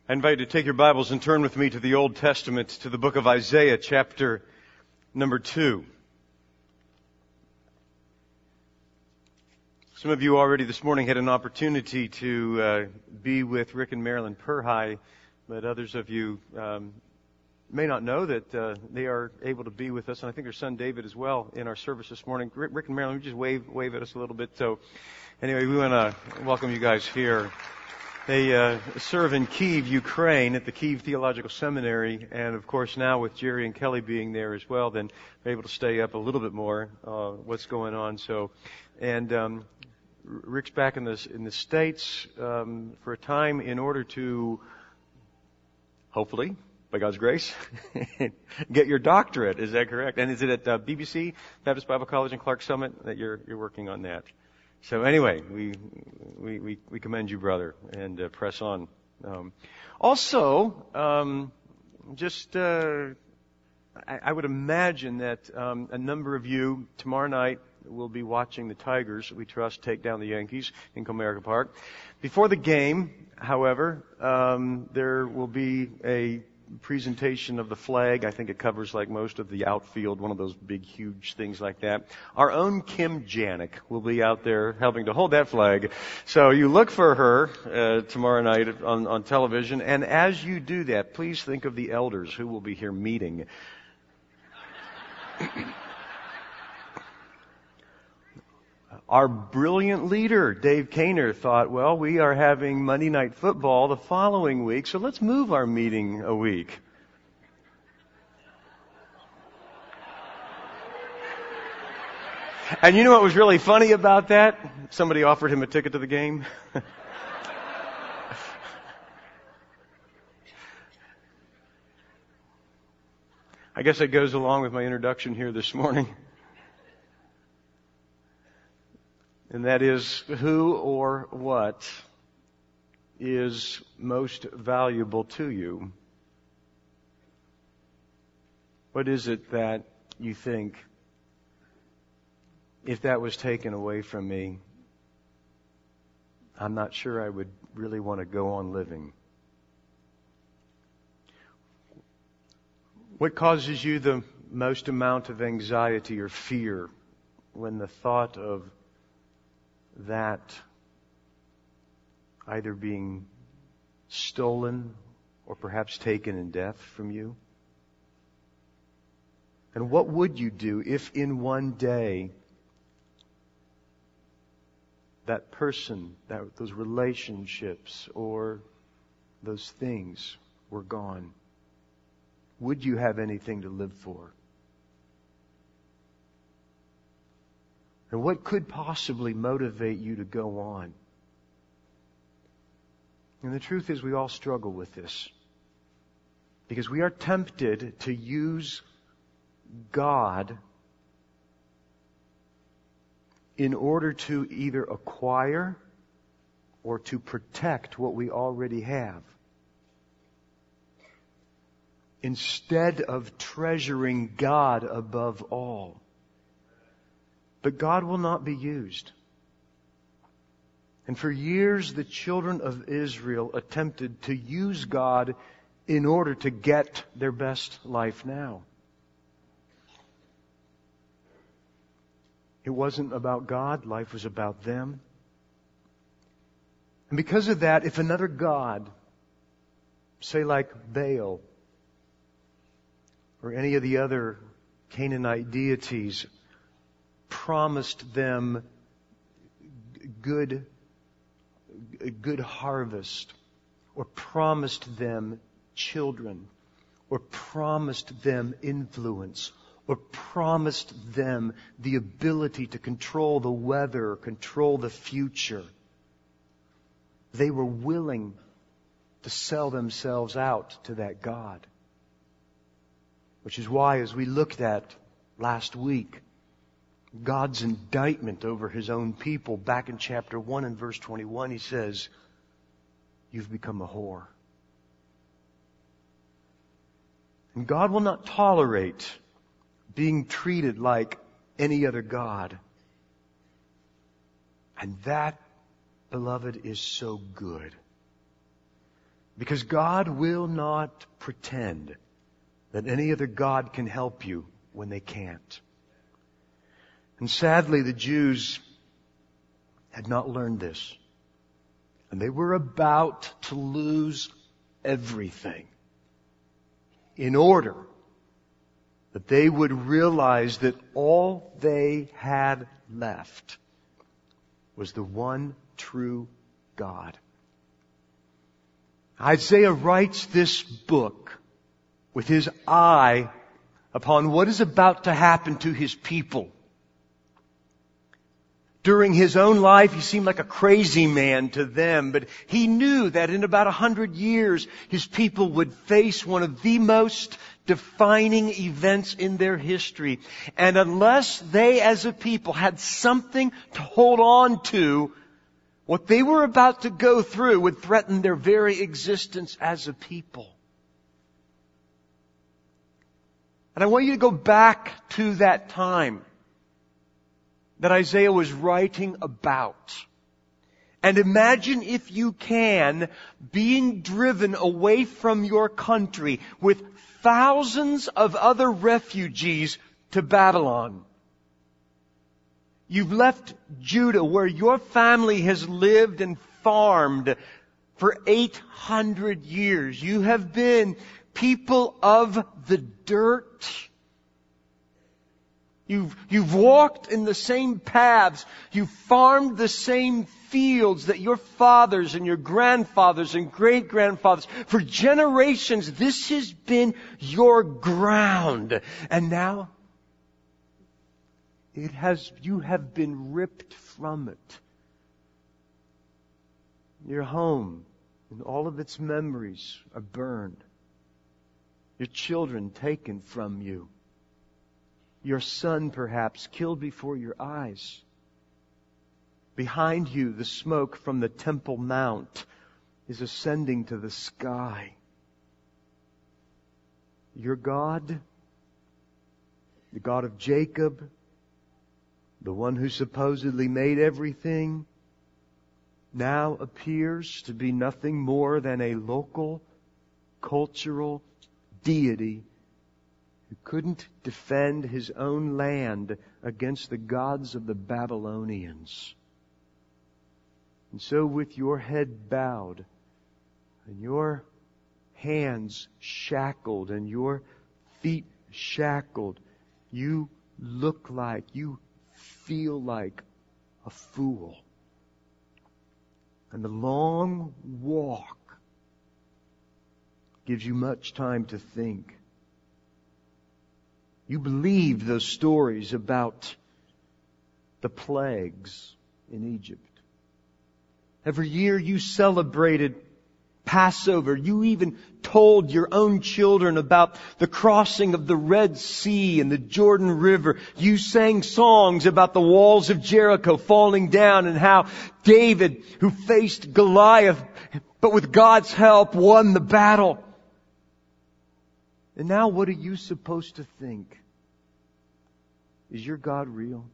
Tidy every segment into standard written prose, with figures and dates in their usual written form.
I invite you to take your Bibles and turn with me to the Old Testament, to the book of Isaiah, chapter number 2. Some of you already this morning had an opportunity to be with Rick and Marilyn Perhai, but others of you may not know that they are able to be with us, and I think their son David as well in our service this morning. Rick and Marilyn, just wave at us a little bit. So anyway, we want to welcome you guys here. They serve in Kyiv, Ukraine, at the Kyiv Theological Seminary, and of course now with Jerry and Kelly being there as well, then they're able to stay up a little bit more what's going on. So, and Rick's back in the States for a time in order to, hopefully, by God's grace, get your doctorate. Is that correct? And is it at BBC, Baptist Bible College in Clark Summit, that you're working on that? So anyway, we commend you, brother, and press on. I would imagine that a number of you tomorrow night will be watching the Tigers, we trust, take down the Yankees in Comerica Park. Before the game, however, there will be a presentation of the flag. I think it covers like most of the outfield, one of those big, huge things like that. Our own Kim Janik will be out there helping to hold that flag. So you look for her tomorrow night on television. And as you do that, please think of the elders who will be here meeting. Our brilliant leader, Dave Kaner, thought, well, we are having Monday Night Football the following week, so let's move our meeting a week. And you know what was really funny about that? Somebody offered him a ticket to the game. I guess that goes along with my introduction here this morning. And that is, who or what is most valuable to you? What is it that you think, if that was taken away from me, I'm not sure I would really want to go on living? What causes you the most amount of anxiety or fear when the thought of that either being stolen or perhaps taken in death from you? And what would you do if in one day that person, those relationships or those things were gone? Would you have anything to live for? And what could possibly motivate you to go on? And the truth is, we all struggle with this. Because we are tempted to use God in order to either acquire or to protect what we already have, instead of treasuring God above all. But God will not be used. And for years, the children of Israel attempted to use God in order to get their best life now. It wasn't about God. Life was about them. And because of that, if another god, say like Baal or any of the other Canaanite deities, promised them good harvest, or promised them children, or promised them influence, or promised them the ability to control the weather, control the future, they were willing to sell themselves out to that God. Which is why, as we looked at last week, God's indictment over His own people, back in chapter 1 and verse 21, He says, you've become a whore. And God will not tolerate being treated like any other god. And that, beloved, is so good. Because God will not pretend that any other God can help you when they can't. And sadly, the Jews had not learned this. And they were about to lose everything in order that they would realize that all they had left was the one true God. Isaiah writes this book with his eye upon what is about to happen to his people. During his own life, he seemed like a crazy man to them, but he knew that in about 100 years, his people would face one of the most defining events in their history. And unless they as a people had something to hold on to, what they were about to go through would threaten their very existence as a people. And I want you to go back to that time that Isaiah was writing about. And imagine, if you can, being driven away from your country with thousands of other refugees to Babylon. You've left Judah, where your family has lived and farmed for 800 years. You have been people of the dirt. You've walked in the same paths. You've farmed the same fields that your fathers and your grandfathers and great-grandfathers, for generations, this has been your ground. And now, you have been ripped from it. Your home and all of its memories are burned. Your children taken from you. Your son, perhaps, killed before your eyes. Behind you, the smoke from the Temple Mount is ascending to the sky. Your God, the God of Jacob, the one who supposedly made everything, now appears to be nothing more than a local, cultural deity who couldn't defend his own land against the gods of the Babylonians. And so, with your head bowed and your hands shackled and your feet shackled, you look like, you feel like a fool. And the long walk gives you much time to think. You believed those stories about the plagues in Egypt. Every year you celebrated Passover. You even told your own children about the crossing of the Red Sea and the Jordan River. You sang songs about the walls of Jericho falling down and how David, who faced Goliath, but with God's help, won the battle. And now what are you supposed to think? Is your God real?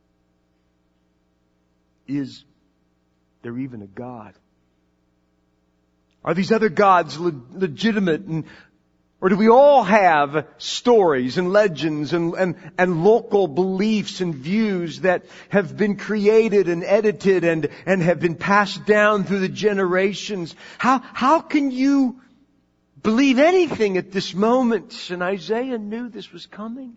Is there even a God? Are these other gods legitimate? Or do we all have stories and legends and local beliefs and views that have been created and edited and have been passed down through the generations? How can you believe anything at this moment? And Isaiah knew this was coming.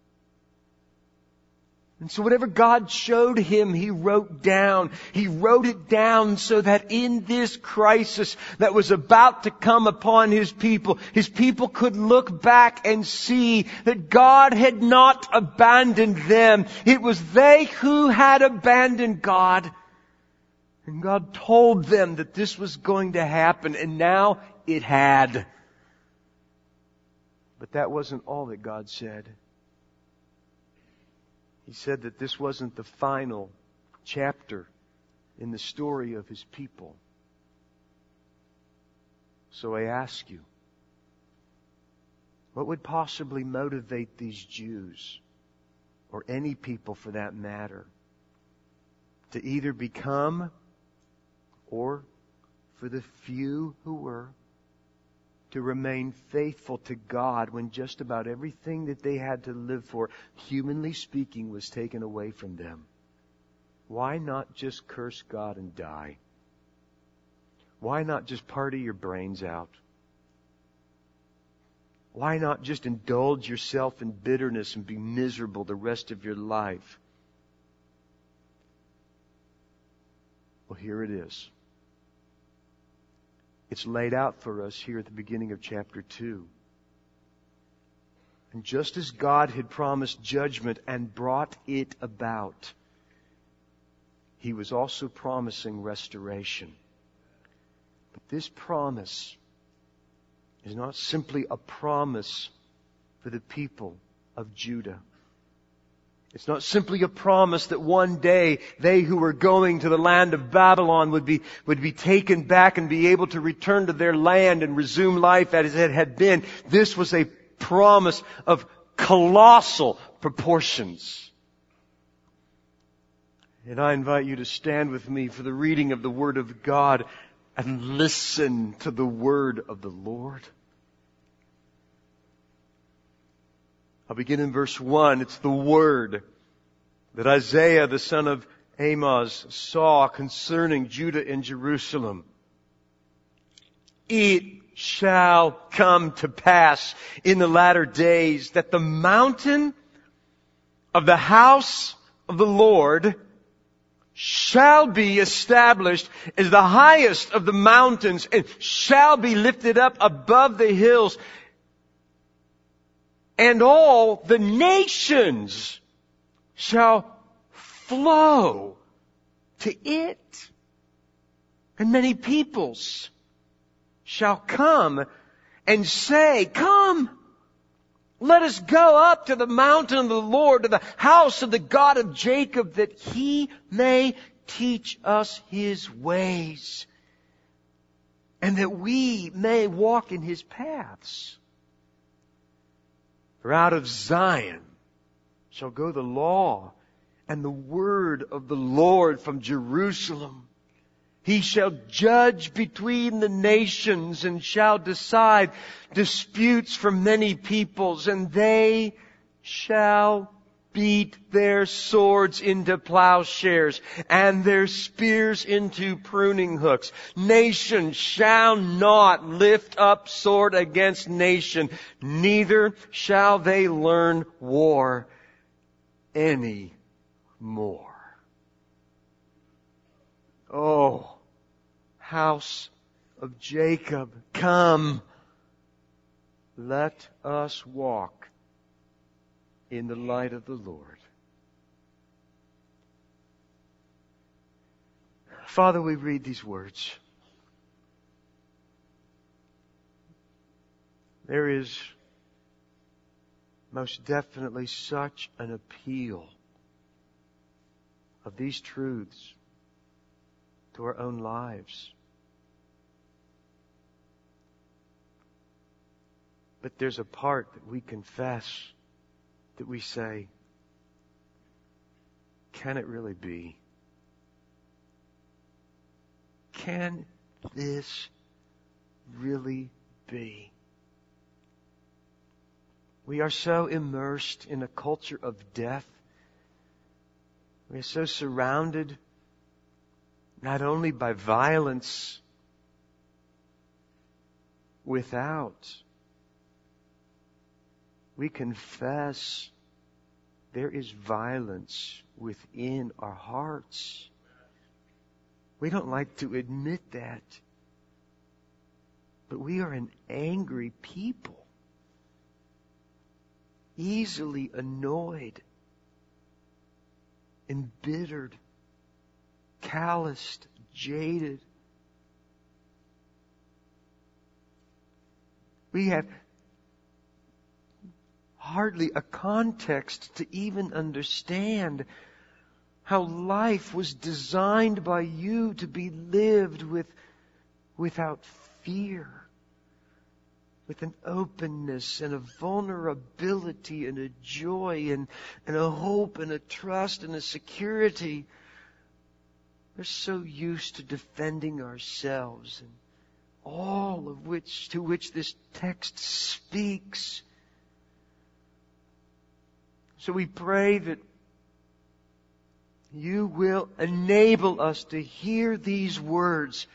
And so whatever God showed him, he wrote down. He wrote it down so that in this crisis that was about to come upon his people could look back and see that God had not abandoned them. It was they who had abandoned God. And God told them that this was going to happen, and now it had. But that wasn't all that God said. He said that this wasn't the final chapter in the story of his people. So I ask you, what would possibly motivate these Jews, or any people for that matter, to either become, or for the few who were, to remain faithful to God when just about everything that they had to live for, humanly speaking, was taken away from them? Why not just curse God and die? Why not just party your brains out? Why not just indulge yourself in bitterness and be miserable the rest of your life? Well, here it is. It's laid out for us here at the beginning of chapter 2. And just as God had promised judgment and brought it about, He was also promising restoration. But this promise is not simply a promise for the people of Judah. It's not simply a promise that one day they who were going to the land of Babylon would be taken back and be able to return to their land and resume life as it had been. This was a promise of colossal proportions. And I invite you to stand with me for the reading of the Word of God and listen to the Word of the Lord. I'll begin in verse 1. It's the word that Isaiah, the son of Amoz, saw concerning Judah and Jerusalem. It shall come to pass in the latter days that the mountain of the house of the Lord shall be established as the highest of the mountains and shall be lifted up above the hills. And all the nations shall flow to it. And many peoples shall come and say, "Come, let us go up to the mountain of the Lord, to the house of the God of Jacob, that He may teach us His ways, and that we may walk in His paths. For out of Zion shall go the law and the word of the Lord from Jerusalem. He shall judge between the nations and shall decide disputes for many peoples, and they shall beat their swords into plowshares and their spears into pruning hooks. Nation shall not lift up sword against nation, neither shall they learn war any more." Oh, house of Jacob, come, let us walk in the light of the Lord. Father, we read these words. There is most definitely such an appeal of these truths to our own lives. But there's a part that we confess, that we say, can it really be? Can this really be? We are so immersed in a culture of death. We are so surrounded not only by violence without. We confess there is violence within our hearts. We don't like to admit that. But we are an angry people. Easily annoyed, embittered, calloused, jaded. We have hardly a context to even understand how life was designed by you to be lived without fear, with an openness and a vulnerability and a joy and a hope and a trust and a security. We're so used to defending ourselves and all of which, to which this text speaks. So we pray that You will enable us to hear these words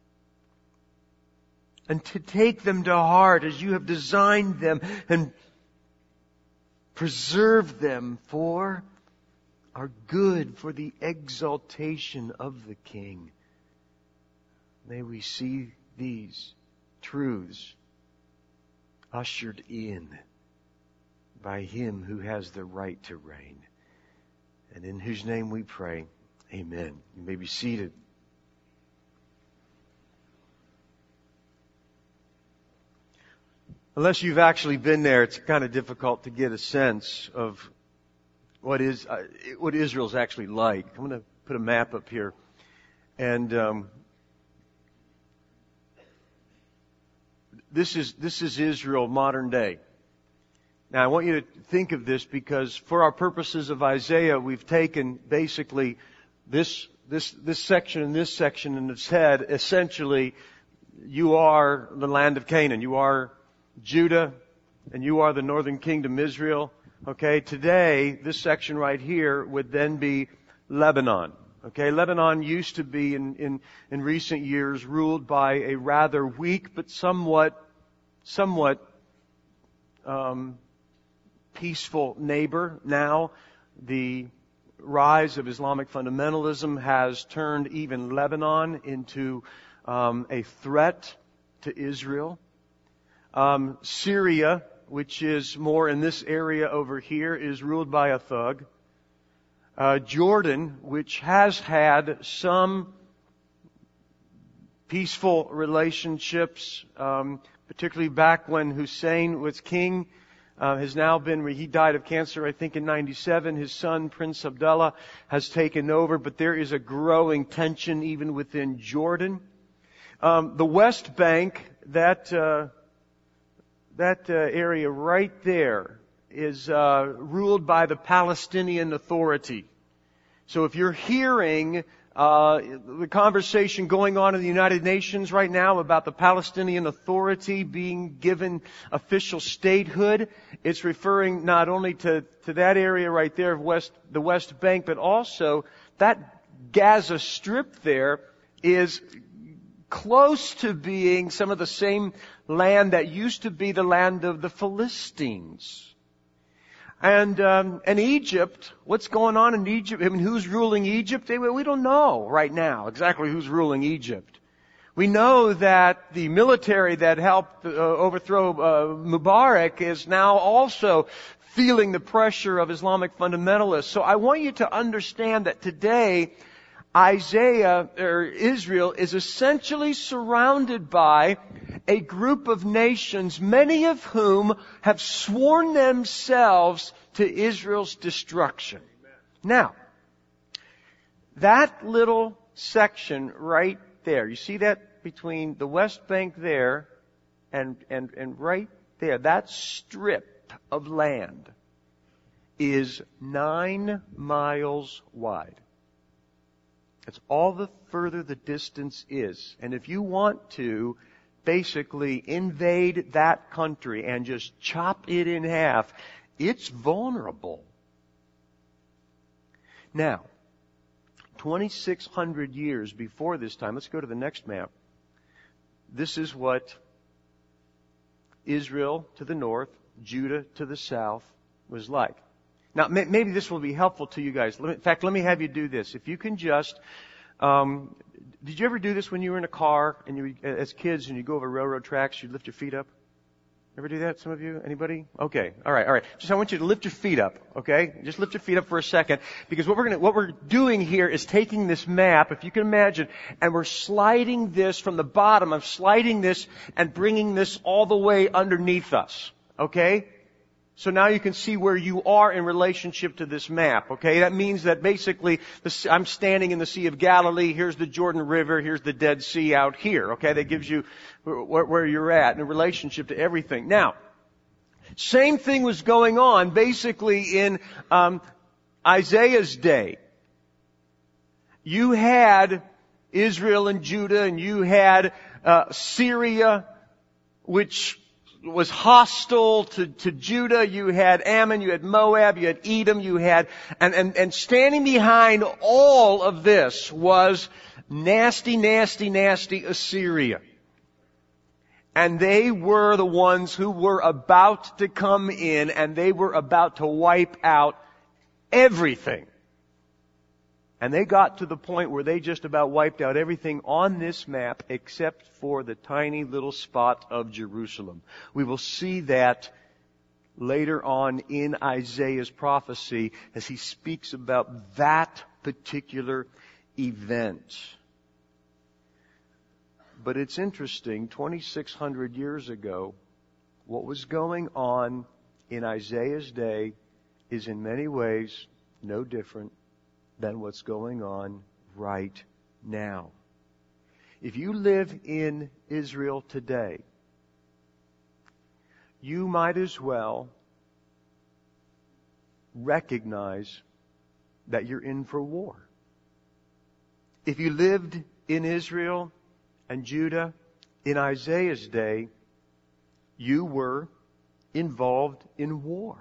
and to take them to heart as You have designed them and preserved them for our good, for the exaltation of the King. May we see these truths ushered in by Him who has the right to reign, and in whose name we pray. Amen. You may be seated. Unless you've actually been there, it's kind of difficult to get a sense of what Israel's actually like. I'm going to put a map up here, and this is Israel modern day. Now, I want you to think of this because for our purposes of Isaiah, we've taken basically this section and this section and have said, essentially, you are the land of Canaan. You are Judah and you are the northern kingdom, Israel. Okay, today, this section right here would then be Lebanon. Okay, Lebanon used to be in recent years ruled by a rather weak but somewhat peaceful neighbor. Now, the rise of Islamic fundamentalism has turned even Lebanon into a threat to Israel. Syria, which is more in this area over here, is ruled by a thug. Jordan, which has had some peaceful relationships, particularly back when Hussein was king, has now been, he died of cancer, I think, in 97. His son, Prince Abdullah, has taken over, but there is a growing tension even within Jordan. The West Bank, that area right there is ruled by the Palestinian Authority. So if you're hearing the conversation going on in the United Nations right now about the Palestinian Authority being given official statehood, it's referring not only to that area right there of the West Bank, but also that Gaza Strip there is close to being some of the same land that used to be the land of the Philistines. And Egypt, what's going on in Egypt? I mean, who's ruling Egypt? We don't know right now exactly who's ruling Egypt. We know that the military that helped overthrow Mubarak is now also feeling the pressure of Islamic fundamentalists. So I want you to understand that today, Israel is essentially surrounded by a group of nations, many of whom have sworn themselves to Israel's destruction. Now, that little section right there, you see that between the West Bank there and right there, that strip of land is 9 miles wide. That's all the further the distance is. And if you want to basically invade that country and just chop it in half, it's vulnerable. Now, 2,600 years before this time, let's go to the next map. This is what Israel to the north, Judah to the south was like. Now, maybe this will be helpful to you guys. In fact, let me have you do this. If you can just, did you ever do this when you were in a car and as kids and you go over railroad tracks, you lift your feet up? Ever do that? Some of you? Anybody? Okay. All right. Just I want you to lift your feet up. Okay? Just lift your feet up for a second, because what we're doing here is taking this map, if you can imagine, and we're sliding this from the bottom. I'm sliding this and bringing this all the way underneath us. Okay? So now you can see where you are in relationship to this map, okay? That means that basically I'm standing in the Sea of Galilee, here's the Jordan River, here's the Dead Sea out here, okay? That gives you where you're at in relationship to everything. Now, same thing was going on basically in Isaiah's day. You had Israel and Judah, and you had Syria, which was hostile to Judah. You had Ammon, you had Moab, you had Edom, you had, and standing behind all of this was nasty Assyria. And they were the ones who were about to come in, and they were about to wipe out everything. And they got to the point where they just about wiped out everything on this map except for the tiny little spot of Jerusalem. We will see that later on in Isaiah's prophecy as he speaks about that particular event. But it's interesting, 2,600 years ago, what was going on in Isaiah's day is in many ways no different than what's going on right now. If you live in Israel today, you might as well recognize that you're in for war. If you lived in Israel and Judah in Isaiah's day, you were involved in war.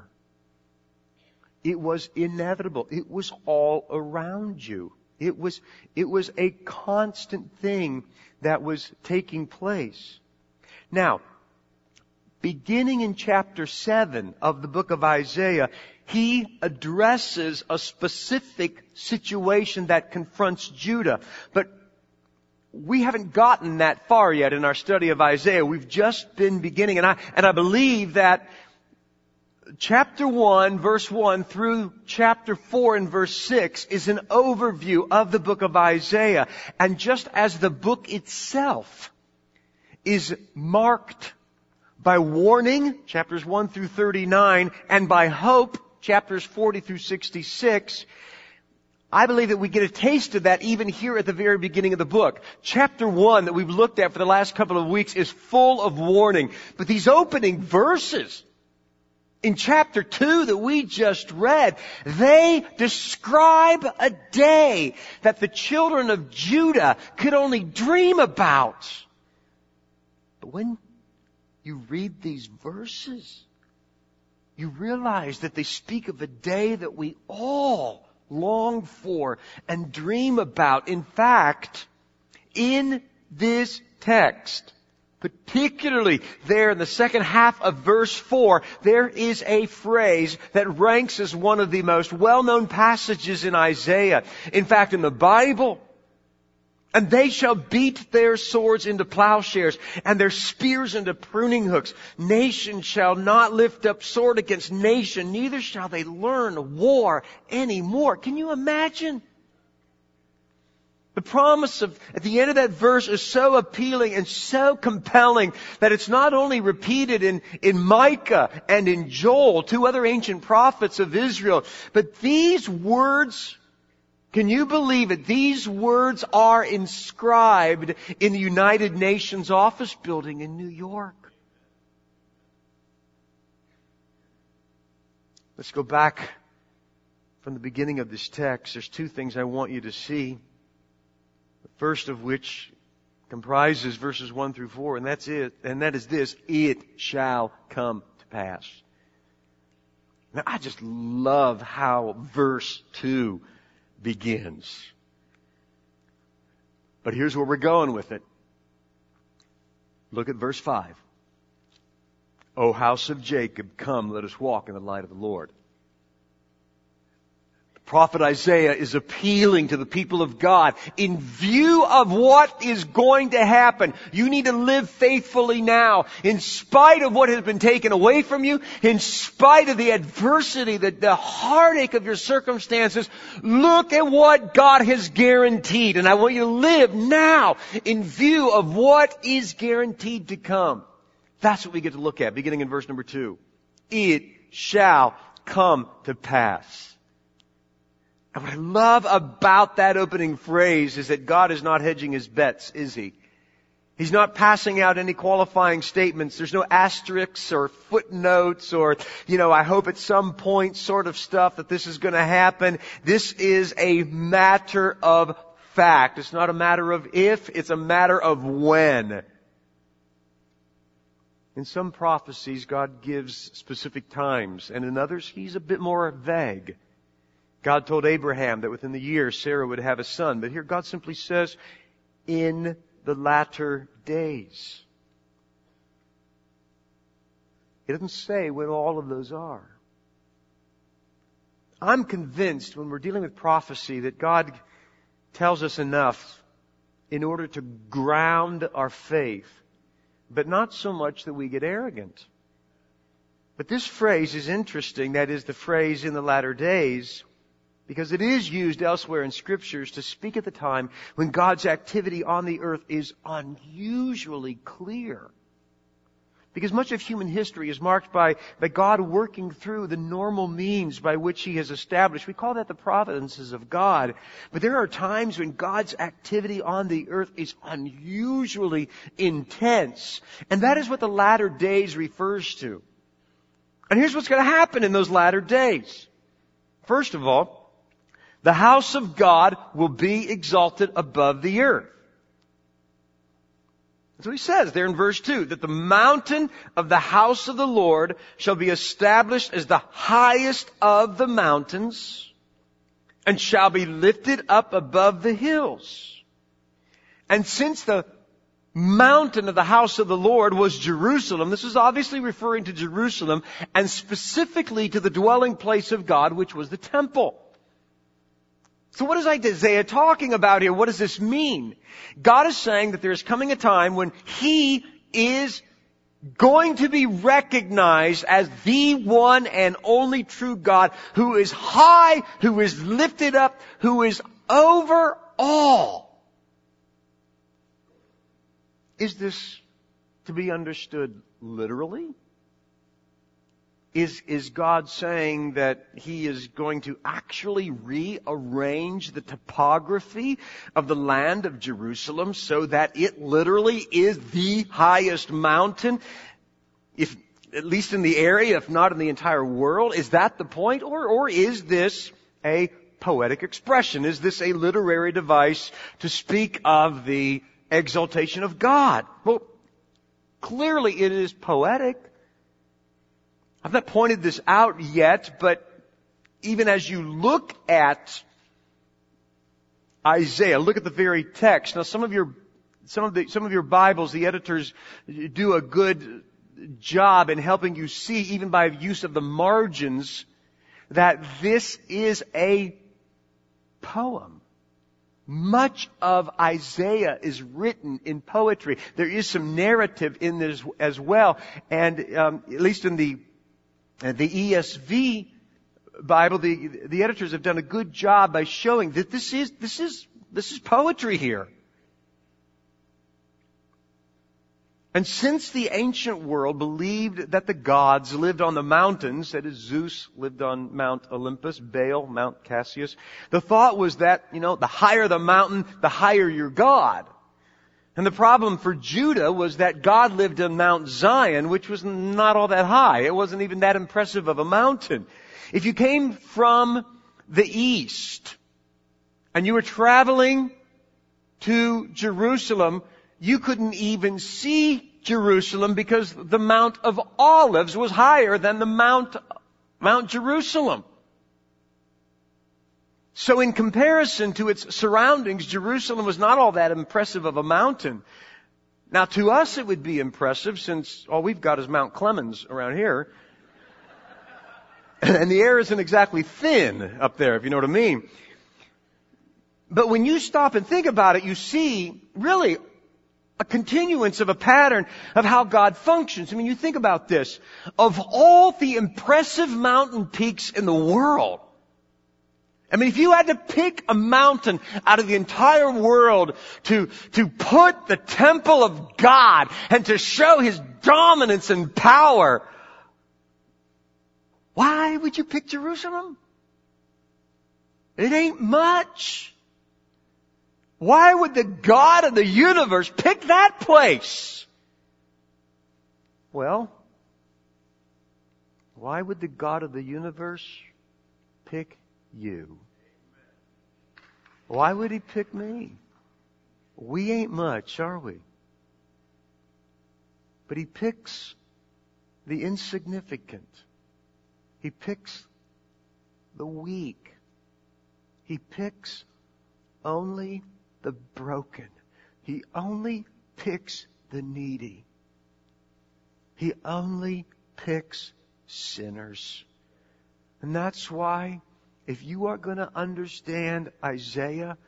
It was inevitable. It was all around you. It was a constant thing that was taking place. Now, beginning in chapter 7 of the book of Isaiah, he addresses a specific situation that confronts Judah. But we haven't gotten that far yet in our study of Isaiah. We've just been beginning. And I believe that chapter 1, verse 1 through chapter 4 and verse 6 is an overview of the book of Isaiah. And just as the book itself is marked by warning, chapters 1 through 39, and by hope, chapters 40 through 66, I believe that we get a taste of that even here at the very beginning of the book. Chapter 1 that we've looked at for the last couple of weeks is full of warning. But these opening verses in chapter 2 that we just read, they describe a day that the children of Judah could only dream about. But when you read these verses, you realize that they speak of a day that we all long for and dream about. In fact, in this text, particularly there in the second half of verse 4, there is a phrase that ranks as one of the most well-known passages in Isaiah. In fact, in the Bible, and they shall beat their swords into plowshares and their spears into pruning hooks. Nation shall not lift up sword against nation, neither shall they learn war anymore. Can you imagine? The promise at the end of that verse is so appealing and so compelling that it's not only repeated in Micah and in Joel, two other ancient prophets of Israel, but these words, can you believe it? These words are inscribed in the United Nations office building in New York. Let's go back from the beginning of this text. There's two things I want you to see. The first of which comprises verses 1 through 4, and that's it. And that is this: it shall come to pass. Now, I just love how verse 2 begins. But here's where we're going with it. Look at verse 5. O house of Jacob, come, let us walk in the light of the Lord. The prophet Isaiah is appealing to the people of God in view of what is going to happen. You need to live faithfully now, in spite of what has been taken away from you, in spite of the adversity, the heartache of your circumstances. Look at what God has guaranteed. And I want you to live now in view of what is guaranteed to come. That's what we get to look at, beginning in verse number 2. It shall come to pass. And what I love about that opening phrase is that God is not hedging His bets, is He? He's not passing out any qualifying statements. There's no asterisks or footnotes or, I hope at some point sort of stuff that this is going to happen. This is a matter of fact. It's not a matter of if, it's a matter of when. In some prophecies, God gives specific times, and in others, He's a bit more vague. God told Abraham that within the year Sarah would have a son, but here God simply says, in the latter days. He doesn't say when all of those are. I'm convinced when we're dealing with prophecy that God tells us enough in order to ground our faith, but not so much that we get arrogant. But this phrase is interesting, that is the phrase in the latter days, because it is used elsewhere in Scriptures to speak at the time when God's activity on the earth is unusually clear. Because much of human history is marked by God working through the normal means by which He has established. We call that the providences of God. But there are times when God's activity on the earth is unusually intense. And that is what the latter days refers to. And here's what's going to happen in those latter days. First of all, the house of God will be exalted above the earth. That's what He says there in verse 2, that the mountain of the house of the Lord shall be established as the highest of the mountains and shall be lifted up above the hills. And since the mountain of the house of the Lord was Jerusalem, this is obviously referring to Jerusalem and specifically to the dwelling place of God, which was the temple. So what is Isaiah talking about here? What does this mean? God is saying that there is coming a time when He is going to be recognized as the one and only true God who is high, who is lifted up, who is over all. Is this to be understood literally? Is God saying that He is going to actually rearrange the topography of the land of Jerusalem so that it literally is the highest mountain, if at least in the area, if not in the entire world? Is that the point? Or is this a poetic expression? Is this a literary device to speak of the exaltation of God? Well, clearly it is poetic. I've not pointed this out yet, but even as you look at Isaiah, look at the very text. Now, some of your Bibles, the editors do a good job in helping you see, even by use of the margins, that this is a poem. Much of Isaiah is written in poetry. There is some narrative in this as well, and at least in the ESV Bible, the editors have done a good job by showing that this is poetry here. And since the ancient world believed that the gods lived on the mountains, that is, Zeus lived on Mount Olympus, Baal, Mount Cassius, the thought was that, the higher the mountain, the higher your God. And the problem for Judah was that God lived on Mount Zion, which was not all that high. It wasn't even that impressive of a mountain. If you came from the east and you were traveling to Jerusalem, you couldn't even see Jerusalem because the Mount of Olives was higher than the Mount Jerusalem. So in comparison to its surroundings, Jerusalem was not all that impressive of a mountain. Now to us it would be impressive since all we've got is Mount Clemens around here. And the air isn't exactly thin up there, if you know what I mean. But when you stop and think about it, you see really a continuance of a pattern of how God functions. I mean, you think about this. Of all the impressive mountain peaks in the world, if you had to pick a mountain out of the entire world to put the temple of God and to show His dominance and power, why would you pick Jerusalem? It ain't much. Why would the God of the universe pick that place? Well, why would the God of the universe pick you? Why would He pick me? We ain't much, are we? But He picks the insignificant. He picks the weak. He picks only the broken. He only picks the needy. He only picks sinners. And that's why, if you are going to understand Isaiah,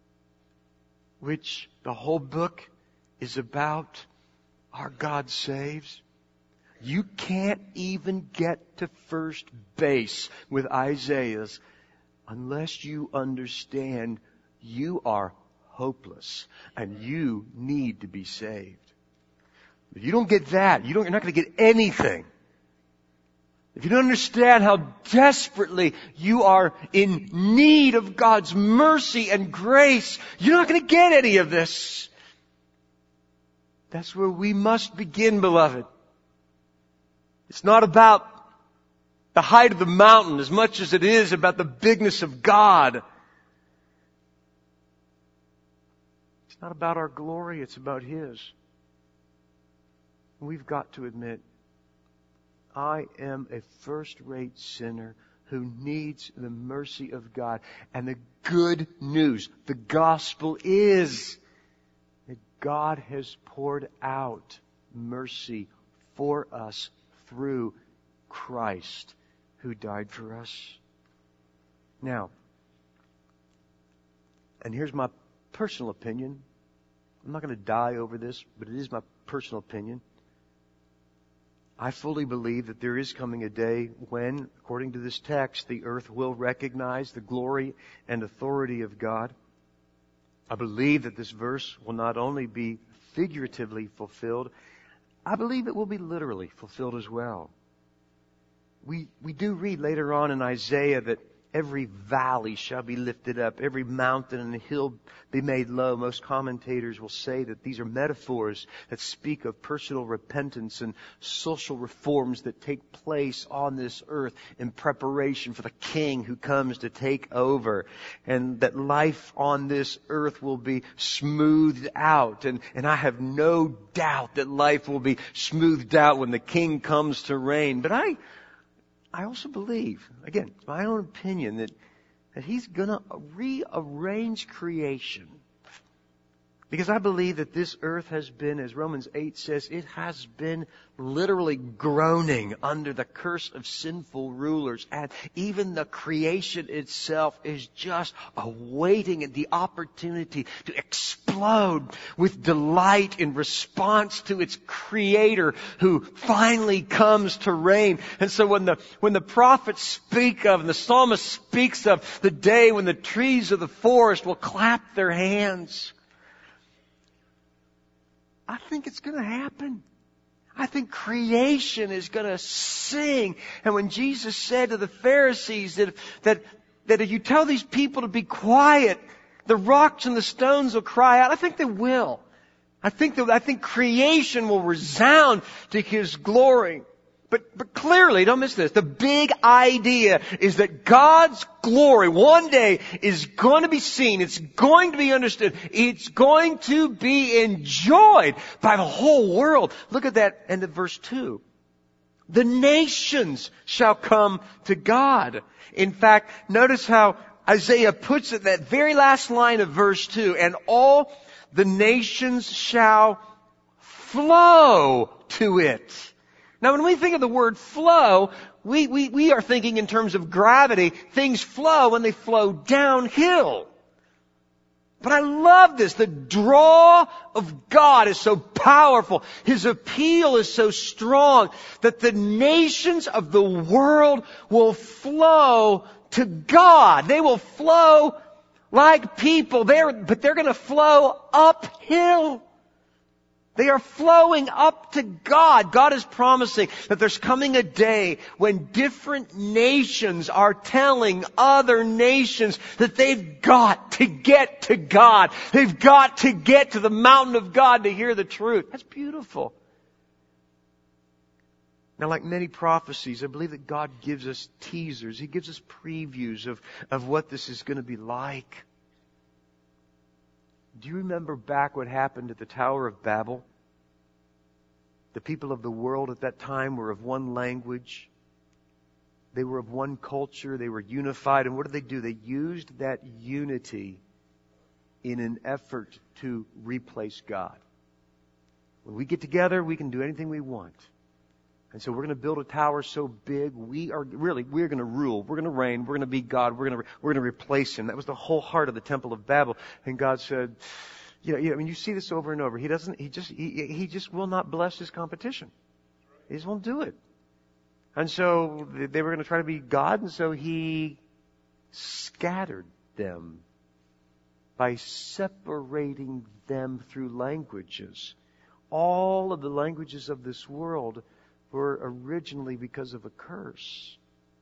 which the whole book is about our God saves, you can't even get to first base with Isaiah's unless you understand you are hopeless and you need to be saved. If you don't get that, you're not going to get anything. If you don't understand how desperately you are in need of God's mercy and grace, you're not going to get any of this. That's where we must begin, beloved. It's not about the height of the mountain as much as it is about the bigness of God. It's not about our glory, it's about His. We've got to admit, I am a first-rate sinner who needs the mercy of God. And the good news, the gospel is that God has poured out mercy for us through Christ who died for us. Now, and here's my personal opinion. I'm not going to die over this, but it is my personal opinion. I fully believe that there is coming a day when, according to this text, the earth will recognize the glory and authority of God. I believe that this verse will not only be figuratively fulfilled, I believe it will be literally fulfilled as well. We do read later on in Isaiah that every valley shall be lifted up, every mountain and hill be made low. Most commentators will say that these are metaphors that speak of personal repentance and social reforms that take place on this earth in preparation for the King who comes to take over. And that life on this earth will be smoothed out. And I have no doubt that life will be smoothed out when the King comes to reign. But I also believe, again, it's my own opinion, that He's going to rearrange creation. Because I believe that this earth has been, as Romans 8 says, it has been literally groaning under the curse of sinful rulers. And even the creation itself is just awaiting the opportunity to explode with delight in response to its Creator who finally comes to reign. And so when the prophets speak of, and the psalmist speaks of, the day when the trees of the forest will clap their hands, I think it's going to happen. I think creation is going to sing. And when Jesus said to the Pharisees that if you tell these people to be quiet, the rocks and the stones will cry out, I think they will. I think creation will resound to His glory. But clearly, don't miss this, the big idea is that God's glory one day is going to be seen. It's going to be understood. It's going to be enjoyed by the whole world. Look at that end of verse 2. The nations shall come to God. In fact, notice how Isaiah puts it, that very last line of verse 2, and all the nations shall flow to it. Now, when we think of the word flow, we are thinking in terms of gravity. Things flow when they flow downhill. But I love this. The draw of God is so powerful. His appeal is so strong that the nations of the world will flow to God. They will flow like people, but they're going to flow uphill. They are flowing up to God. God is promising that there's coming a day when different nations are telling other nations that they've got to get to God. They've got to get to the mountain of God to hear the truth. That's beautiful. Now, like many prophecies, I believe that God gives us teasers. He gives us previews of what this is going to be like. Do you remember back what happened at the Tower of Babel? The people of the world at that time were of one language. They were of one culture. They were unified. And what did they do? They used that unity in an effort to replace God. When we get together, we can do anything we want. And so we're going to build a tower so big, we're going to rule. We're going to reign. We're going to be God. We're going to replace Him. That was the whole heart of the Temple of Babel. And God said, you see this over and over. He just will not bless His competition. He just won't do it. And so they were going to try to be God, and so He scattered them by separating them through languages. All of the languages of this world were originally because of a curse.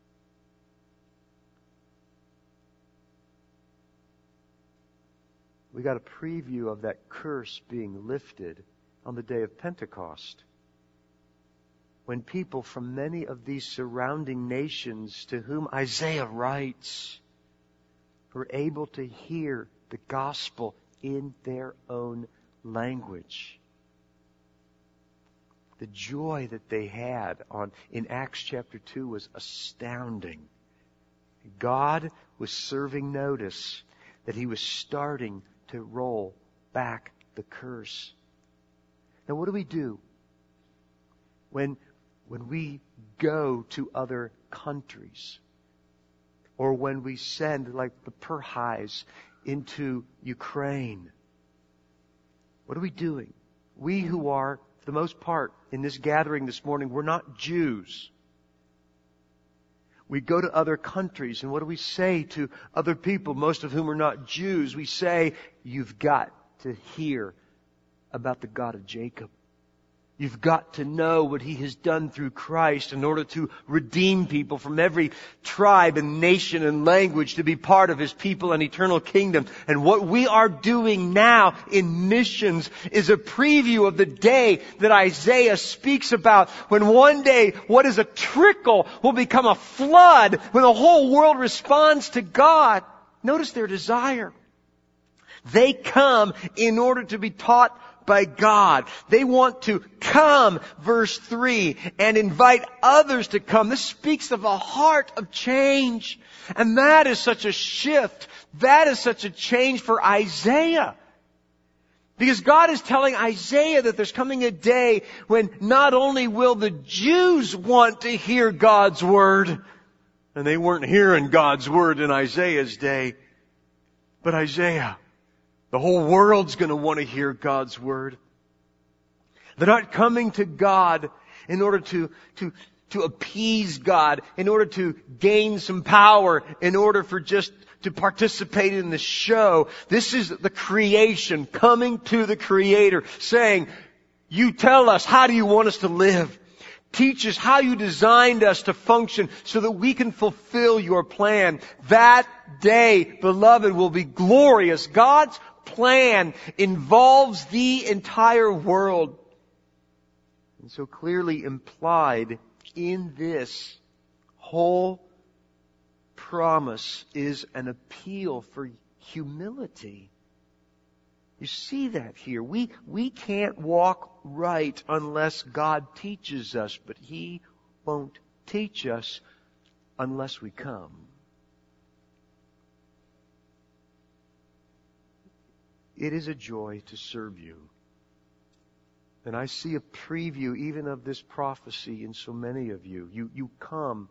We got a preview of that curse being lifted on the day of Pentecost, when people from many of these surrounding nations to whom Isaiah writes were able to hear the gospel in their own language. The joy that they had in Acts chapter 2 was astounding. God was serving notice that He was starting to roll back the curse. Now, what do we do when we go to other countries, or when we send, like the Perhais, into Ukraine? What are we doing? We who are, for the most part, in this gathering this morning, we're not Jews. We go to other countries, and what do we say to other people, most of whom are not Jews? We say, you've got to hear about the God of Jacob. You've got to know what He has done through Christ in order to redeem people from every tribe and nation and language to be part of His people and eternal kingdom. And what we are doing now in missions is a preview of the day that Isaiah speaks about, when one day what is a trickle will become a flood, when the whole world responds to God. Notice their desire. They come in order to be taught by God. They want to come, verse 3, and invite others to come. This speaks of a heart of change. And that is such a shift. That is such a change for Isaiah. Because God is telling Isaiah that there's coming a day when not only will the Jews want to hear God's Word, and they weren't hearing God's Word in Isaiah's day, but Isaiah, the whole world's going to want to hear God's Word. They're not coming to God in order to appease God, in order to gain some power, in order for just to participate in the show. This is the creation coming to the Creator, saying, you tell us, how do you want us to live? Teach us how you designed us to function so that we can fulfill your plan. That day, beloved, will be glorious. God's plan involves the entire world. And so clearly implied in this whole promise is an appeal for humility. You see that here. We can't walk right unless God teaches us, but He won't teach us unless we come. It is a joy to serve you. And I see a preview even of this prophecy in so many of you. You come.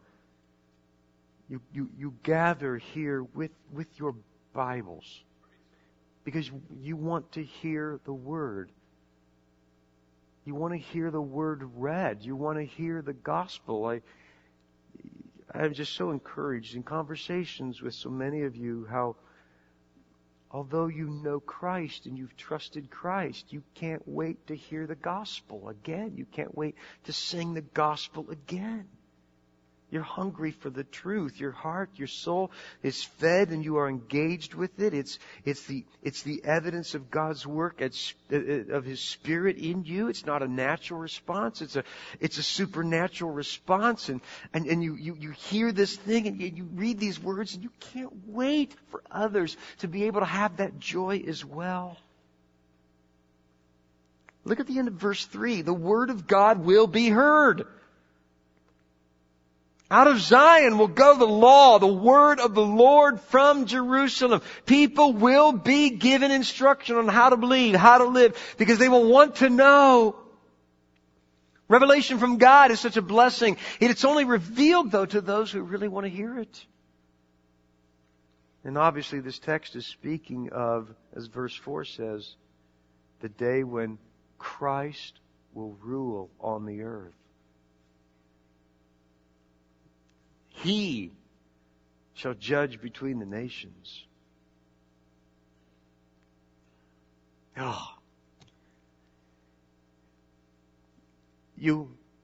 You gather here with your Bibles because you want to hear the Word. You want to hear the Word read. You want to hear the gospel. I'm just so encouraged in conversations with so many of you how, although you know Christ and you've trusted Christ, you can't wait to hear the gospel again. You can't wait to sing the gospel again. You're hungry for the truth. Your heart, your soul is fed and you are engaged with it. It's the evidence of God's work, of His Spirit in you. It's not a natural response. It's a supernatural response. And you hear this thing and you read these words and you can't wait for others to be able to have that joy as well. Look at the end of verse 3. The word of God will be heard. Out of Zion will go the law, the word of the Lord from Jerusalem. People will be given instruction on how to believe, how to live, because they will want to know. Revelation from God is such a blessing. It's only revealed, though, to those who really want to hear it. And obviously this text is speaking of, as verse 4 says, the day when Christ will rule on the earth. He shall judge between the nations. Oh. You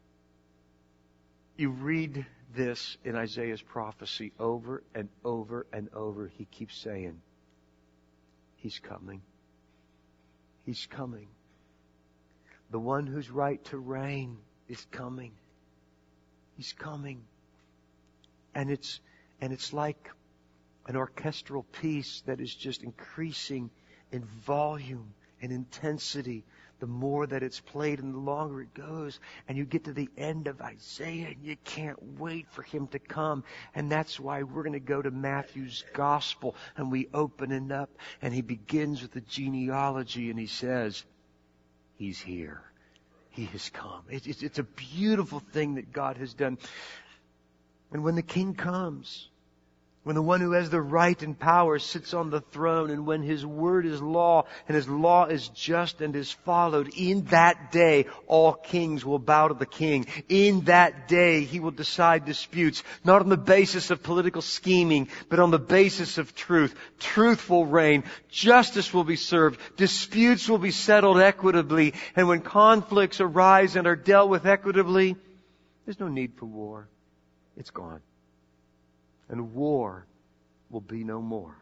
read this in Isaiah's prophecy over and over and over. He keeps saying, He's coming. He's coming. The one who's right to reign is coming. He's coming. And it's like an orchestral piece that is just increasing in volume and intensity the more that it's played and the longer it goes. And you get to the end of Isaiah and you can't wait for Him to come. And that's why we're going to go to Matthew's Gospel and we open it up and he begins with the genealogy and he says, He's here. He has come. It's a beautiful thing that God has done. And when the King comes, when the one who has the right and power sits on the throne, and when His word is law, and His law is just and is followed, in that day all kings will bow to the King. In that day He will decide disputes, not on the basis of political scheming, but on the basis of truth. Truth will reign. Justice will be served. Disputes will be settled equitably. And when conflicts arise and are dealt with equitably, there's no need for war. It's gone. And war will be no more.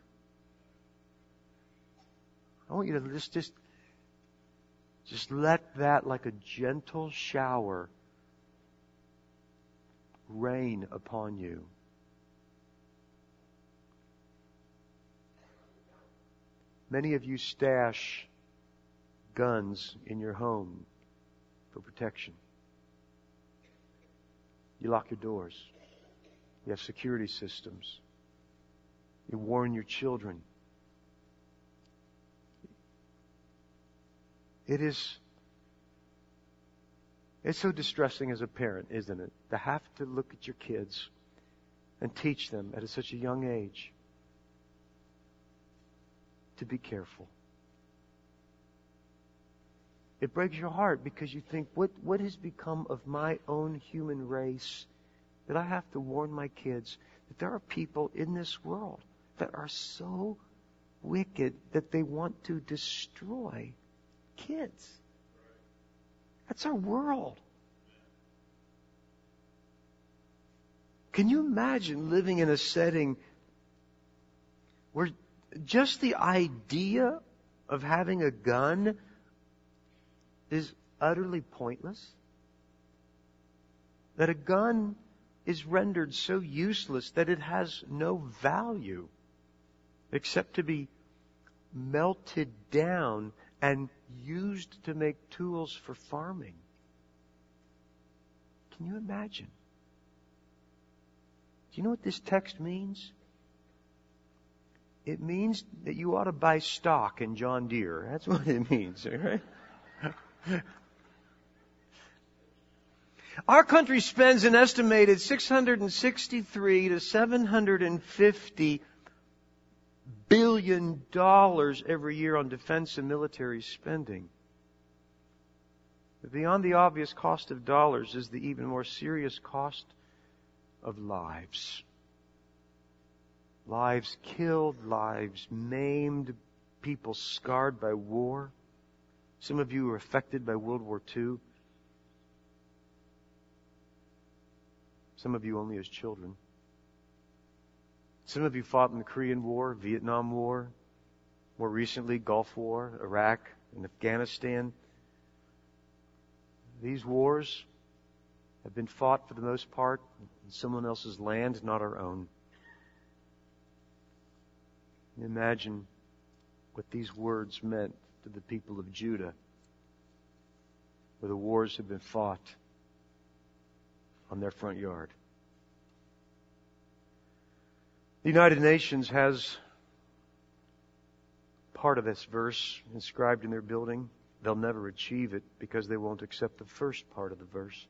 I want you to just let that, like a gentle shower, rain upon you. Many of you stash guns in your home for protection. You lock your doors. You have security systems. You warn your children. It's so distressing as a parent, isn't it? To have to look at your kids and teach them at such a young age to be careful. It breaks your heart because you think, what has become of my own human race that I have to warn my kids that there are people in this world that are so wicked that they want to destroy kids. That's our world. Can you imagine living in a setting where just the idea of having a gun is utterly pointless? That a gun is rendered so useless that it has no value except to be melted down and used to make tools for farming. Can you imagine? Do you know what this text means? It means that you ought to buy stock in John Deere. That's what it means, right? Our country spends an estimated $663 to $750 billion every year on defense and military spending. But beyond the obvious cost of dollars is the even more serious cost of lives. Lives killed, lives maimed, people scarred by war. Some of you were affected by World War II. Some of you only as children. Some of you fought in the Korean War, Vietnam War, more recently Gulf War, Iraq, and Afghanistan. These wars have been fought for the most part in someone else's land, not our own. Imagine what these words meant to the people of Judah where the wars have been fought on their front yard. The United Nations has part of this verse inscribed in their building. They'll never achieve it because they won't accept the first part of the verse.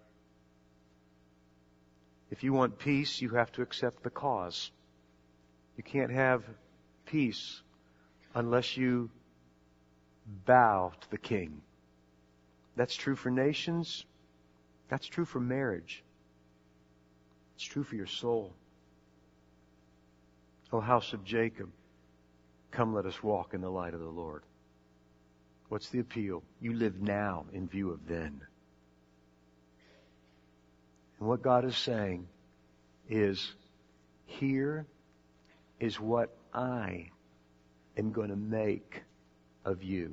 If you want peace, you have to accept the cause. You can't have peace unless you bow to the King. That's true for nations. That's true for marriage. It's true for your soul. O house of Jacob, come let us walk in the light of the Lord. What's the appeal? You live now in view of then. And what God is saying is, here is what I am going to make of you.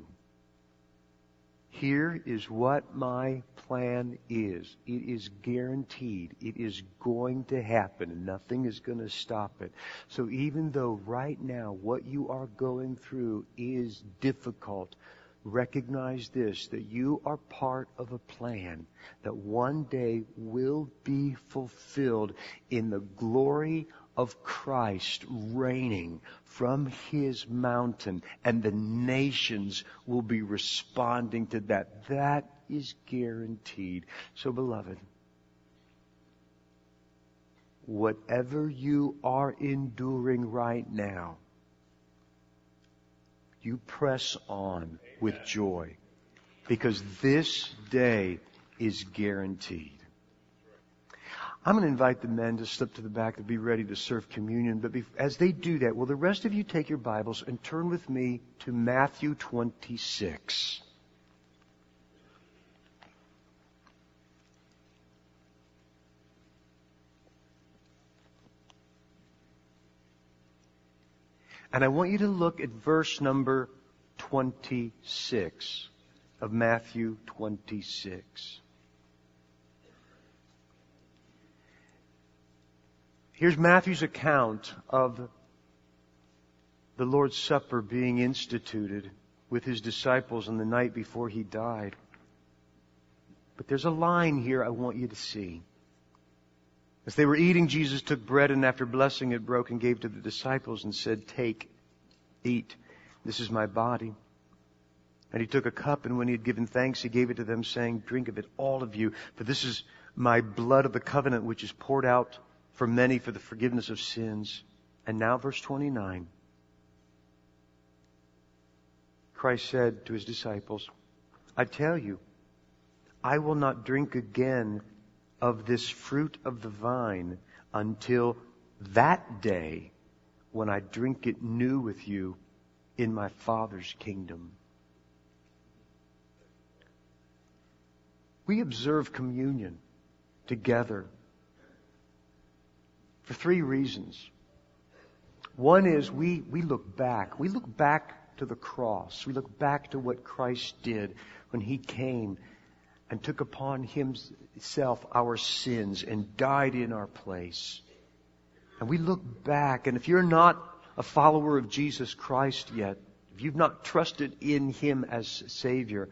Here is what my plan is. It is guaranteed. It is going to happen, and nothing is going to stop it. So even though right now what you are going through is difficult, recognize this, that you are part of a plan that one day will be fulfilled in the glory of Christ reigning from His mountain, and the nations will be responding to that. That is guaranteed. So, beloved, whatever you are enduring right now, you press on with joy, because this day is guaranteed. I'm going to invite the men to slip to the back to be ready to serve communion. But as they do that, will the rest of you take your Bibles and turn with me to Matthew 26. And I want you to look at verse number 26 of Matthew 26. Here's Matthew's account of the Lord's Supper being instituted with His disciples on the night before He died. But there's a line here I want you to see. As they were eating, Jesus took bread and after blessing it, broke and gave to the disciples and said, "Take, eat. This is my body." And He took a cup, and when He had given thanks, He gave it to them, saying, "Drink of it, all of you, for this is my blood of the covenant, which is poured out for many for the forgiveness of sins." And now verse 29. Christ said to His disciples, "I tell you, I will not drink again of this fruit of the vine until that day when I drink it new with you in my Father's kingdom." We observe communion together for three reasons. One is we look back. We look back to the cross. We look back to what Christ did when He came and took upon Himself our sins and died in our place. And we look back, and if you're not a follower of Jesus Christ yet, if you've not trusted in Him as Savior,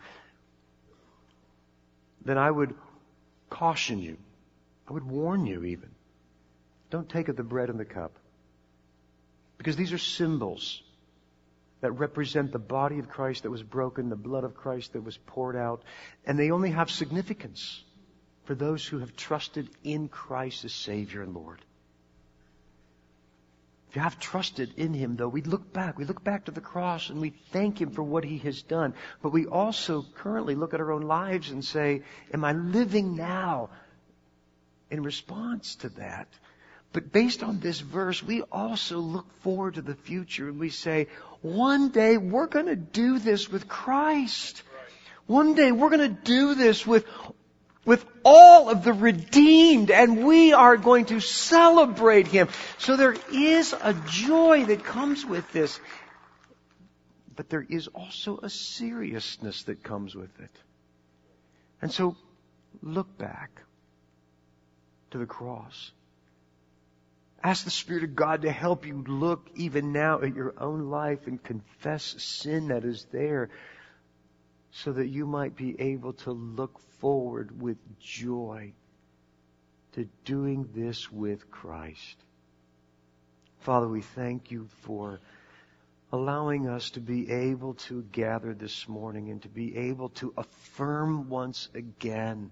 then I would caution you. I would warn you even. Don't take of the bread and the cup. Because these are symbols that represent the body of Christ that was broken, the blood of Christ that was poured out. And they only have significance for those who have trusted in Christ as Savior and Lord. If you have trusted in Him, though, we look back to the cross and we thank Him for what He has done. But we also currently look at our own lives and say, am I living now in response to that? But based on this verse, we also look forward to the future and we say, one day we're going to do this with Christ. One day we're going to do this with all of the redeemed, and we are going to celebrate Him. So there is a joy that comes with this. But there is also a seriousness that comes with it. And so look back to the cross. Ask the Spirit of God to help you look even now at your own life and confess sin that is there, so that you might be able to look forward with joy to doing this with Christ. Father, we thank you for allowing us to be able to gather this morning and to be able to affirm once again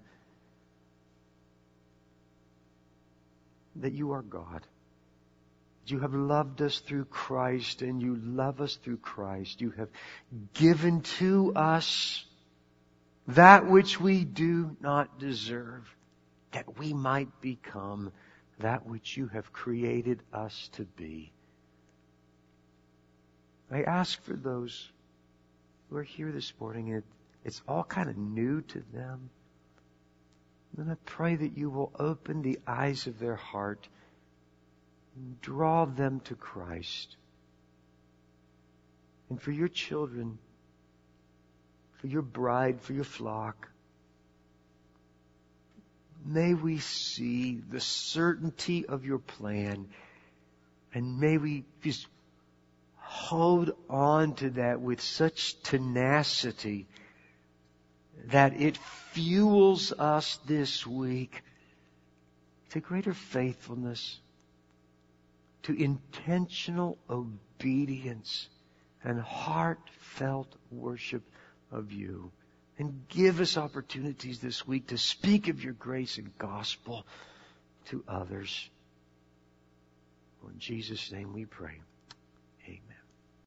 that you are God. You have loved us through Christ, and you love us through Christ. You have given to us that which we do not deserve, that we might become that which you have created us to be. I ask for those who are here this morning, and it's all kind of new to them. And I pray that you will open the eyes of their heart and draw them to Christ. And for your children, for your bride, for your flock, may we see the certainty of your plan, and may we just hold on to that with such tenacity that it fuels us this week to greater faithfulness, to intentional obedience and heartfelt worship of you. And give us opportunities this week to speak of your grace and gospel to others. In Jesus' name we pray.